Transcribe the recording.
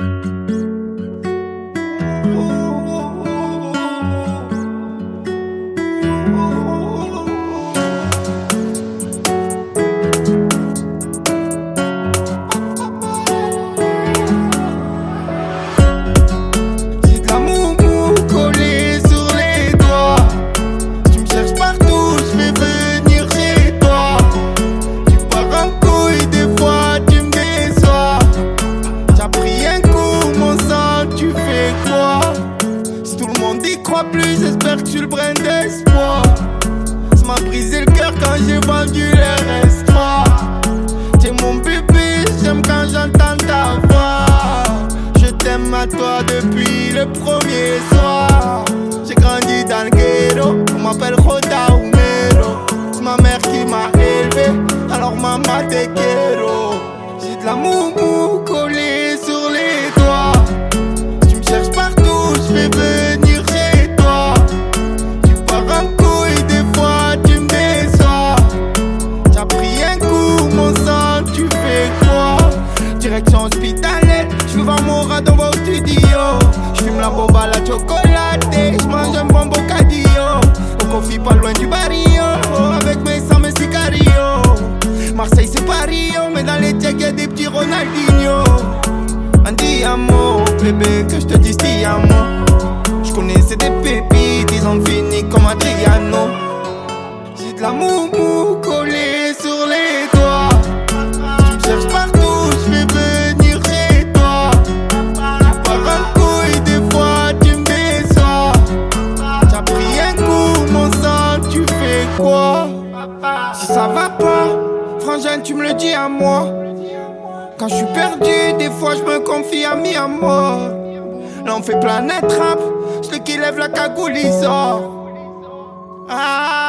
Plus, j'espère que tu le prennes d'espoir. Ça m'a brisé le cœur quand j'ai vendu les restaurants. T'es mon bébé, j'aime quand j'entends ta voix. Je t'aime à toi depuis le premier soir. J'ai grandi dans le ghetto, on m'appelle Roda ou Melo. C'est ma mère qui m'a élevé, alors maman t'es ghetto. J'ai de la moumou collée sur les doigts. Tu me cherches partout, je vais venir chez toi. Tu pars en couille, des fois tu me déçois. T'as pris un coup, mon sang, tu fais quoi? Direction hospitalière, je veux voir mon rat dans vos studios. J'fume la bombe à la chocolatée, j'mange un bon bocadillo. Au confie pas loin du barrio, avec mes sangs, mes sicarios. Marseille c'est Paris, mais dans les tchèques y'a des petits Ronaldinho. Andy amo, bébé, que je te dise ti amo. J'connais des pépites, ils ont fini comme Adriano. J'ai de la moumou collée sur les doigts. Tu me cherches partout, je vais venir chez toi. Tu pars en couille, des fois tu me déçois. T'as pris un coup, mon sang, tu fais quoi? Si ça va pas, frangin, tu me le dis à moi. Quand je suis perdu, des fois je me confie à mi amour. Là on fait planète rap, celui qui lève la cagoule il sort. Ah.